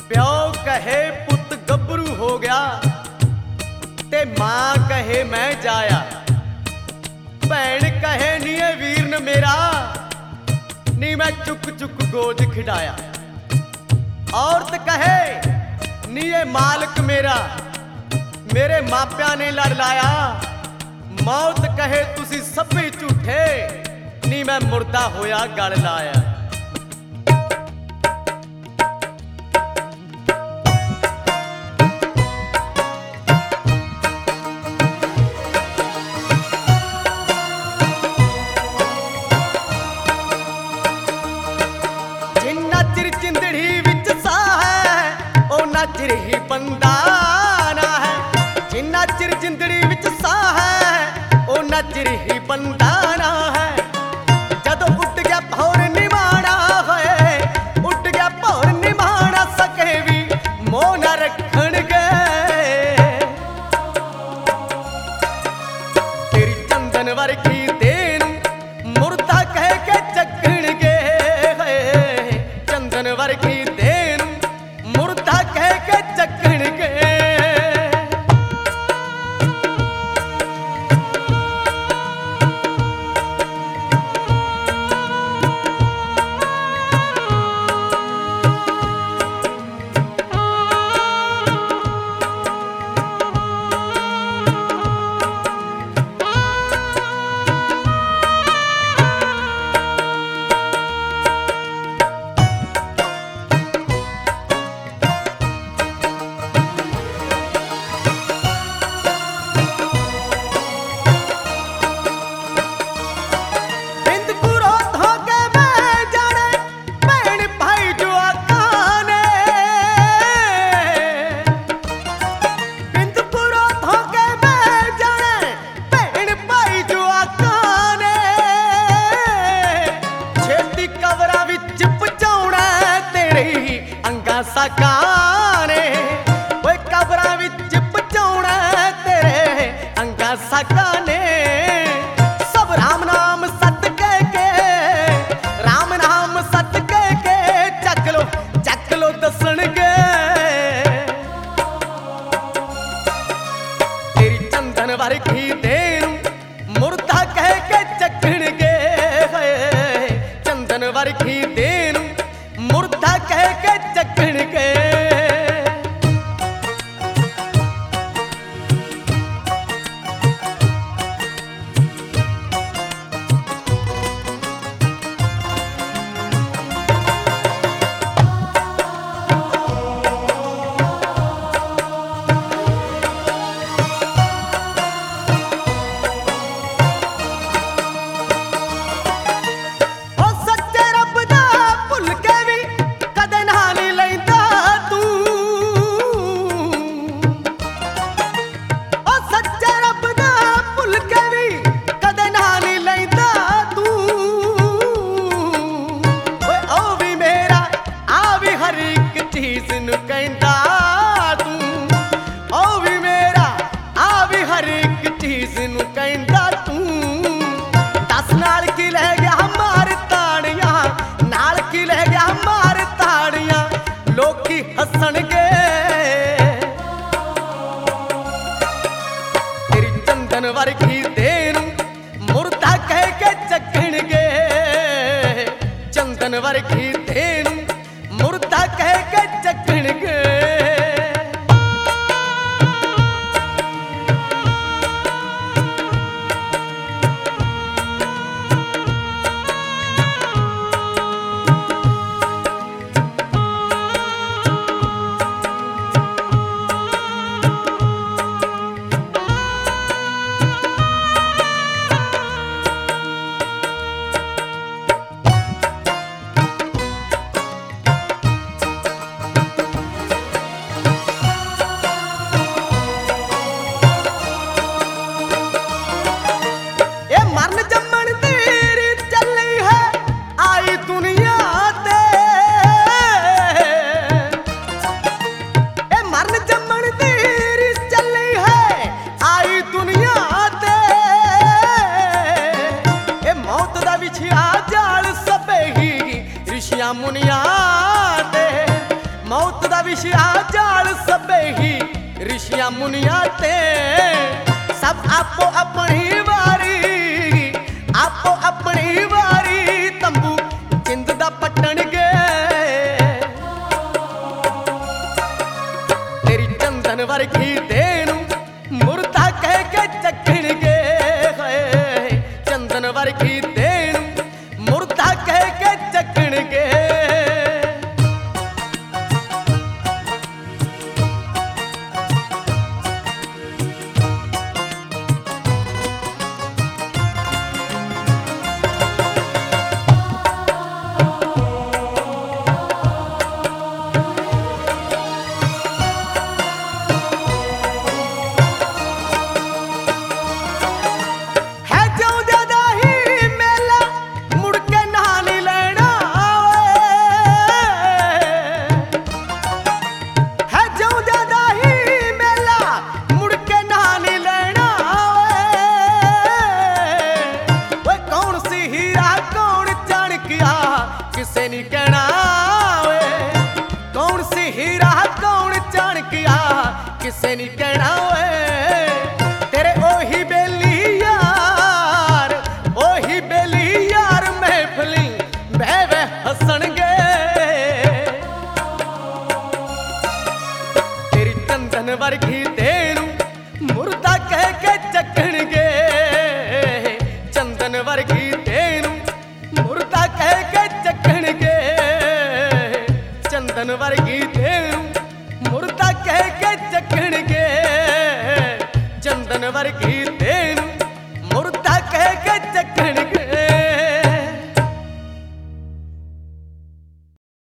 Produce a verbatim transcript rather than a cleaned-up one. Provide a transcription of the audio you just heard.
प्यो कहे पुत गबरू हो गया ते मां कहे मैं जाया, भैन कहे नीए वीर न मेरा नी मैं चुक चुक गोद खिडाया। औरत कहे नीए मालिक मेरा मेरे मापिया ने लड़ लाया। मौत कहे तुसी सभी झूठे नी मैं मुर्दा होया गल लाया। चिर ही बंदा ना है, जिन्ना चिर जिंदड़ी विच साह है ओना चिर ही बंदा ना है। जदों उठ गया भौर निमाना है, उठ गया भौर निमाना सके भी मोह न रखण गए। तेरी चंदन वर्गी देन मुर्दा कह के चकण गए, चंदन वर्गी सकाने ओए कबरां विच पहुंचाउणा तेरे अंगा सकाने। सब राम नाम सत कह के, राम नाम सत कह के चक लो चक लो दसणगे। तेरी चंदन वर्गी देन मुर्दा कह के चकणगे, चंदन वर्गी देन मुर्दा कह के चकण के। हसणगे तेरी चंदन वर्गी देन मुर्दा कह के चकणगे, चंदन वर्गी देन मुर्दा कह के चकणगे। मुनिया दे मौत दा विषया जाल सबे ही ऋषिया मुनिया ते सब आपो अपनी वारी आपो अपनी वारी तंबू जिंद दा पट्टन गए तेरी चंदन वर्गी देनू मुर्दा कह के चखण गए चंदन वर्गी देनू मुर्दा कह के चखण गए किसे नहीं कहना वे कौन सी हीरा कौन चाणकिया किसे नहीं कहना वे तेरे ओही बेली यार ओही बेली यार महफली बह बह हसन गए तेरी चंदन वर्गी तेनू मुर्दा कह के चखण गए चंदन वर्गी तेनू मुर्दा कह के चखण गए चंदन वर्गी